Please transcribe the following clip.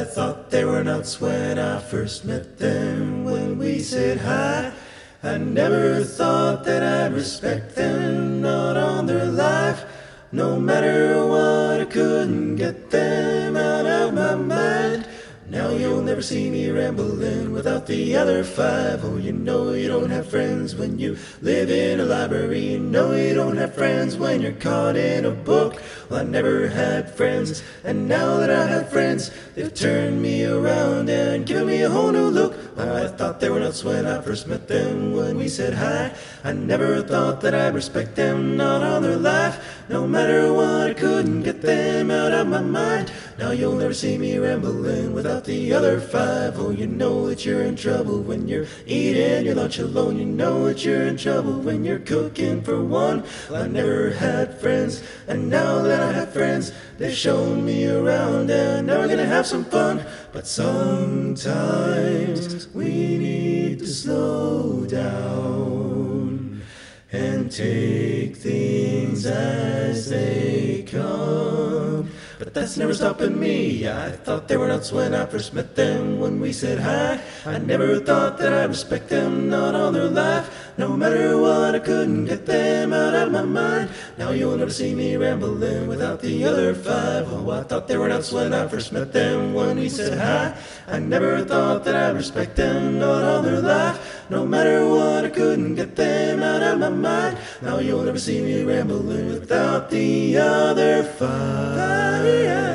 I thought they were nuts when I first met them. When we said hi, I never thought that I'd respect them, not on their life. No matter what, I couldn't get them out of my mind. Now you'll never see me rambling without the other five. Oh, you know you don't have friends when you live in a library. You know you don't have friends when you're caught in a book. Well, I never had friends, and now that I have friends, they've turned me around and given me a whole new look. Oh, I thought they were nuts when I first met them. When we said hi, I never thought that I'd respect them, not on their life. No matter what, I couldn't get them out of my mind. Now you'll never see me rambling without the other five. Oh, you know that you're in trouble when you're eating your lunch alone. You know that you're in trouble when you're cooking for one. Well, I never had friends, and now that I have friends, they've shown me around, and now we're gonna have some fun. But sometimes we need to slow down and take things as they come. But that's never stopping me. I thought they were nuts when I first met them. When we said hi, I never thought that I'd respect them, not all their life. No matter what, I couldn't get them out of my mind. Now you'll never see me rambling without the other five. Oh, I thought they were nuts when I first met them. When we said hi, I never thought that I'd respect them, not all their life. No matter what, I couldn't get them out of my mind. Now you'll never see me rambling without the other five.